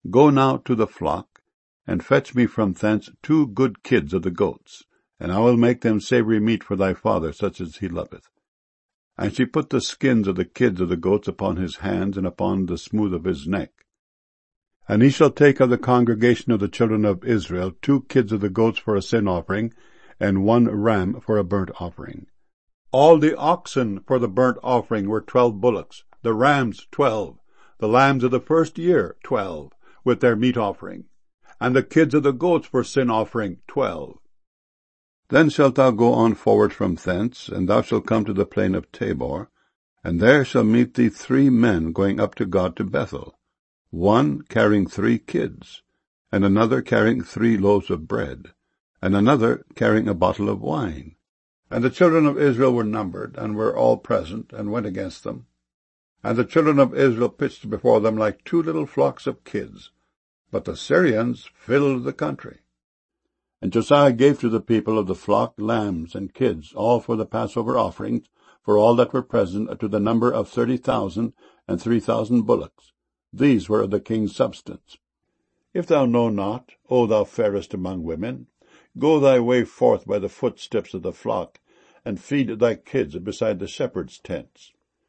Go now to the flock, and fetch me from thence 2 good kids of the goats, and I will make them savoury meat for thy father, such as he loveth. And she put the skins of the kids of the goats upon his hands, and upon the smooth of his neck. And he shall take of the congregation of the children of Israel 2 kids of the goats for a sin offering, and 1 ram for a burnt offering. All the oxen for the burnt offering were 12 bullocks, the rams 12, the lambs of the first year 12, with their meat offering, and the kids of the goats for sin offering 12. Then shalt thou go on forward from thence, and thou shalt come to the plain of Tabor, and there shall meet thee 3 men going up to God to Bethel, 1 carrying 3 kids, and another carrying 3 loaves of bread, and another carrying a bottle of wine. And the children of Israel were numbered, and were all present, and went against them. And the children of Israel pitched before them like 2 little flocks of kids, but the Syrians filled the country. And Josiah gave to the people of the flock lambs and kids, all for the Passover offerings, for all that were present, to the number of 30,000, and 3,000 bullocks. These were of the king's substance. If thou know not, O thou fairest among women, go thy way forth by the footsteps of the flock, and feed thy kids beside the shepherds' tents.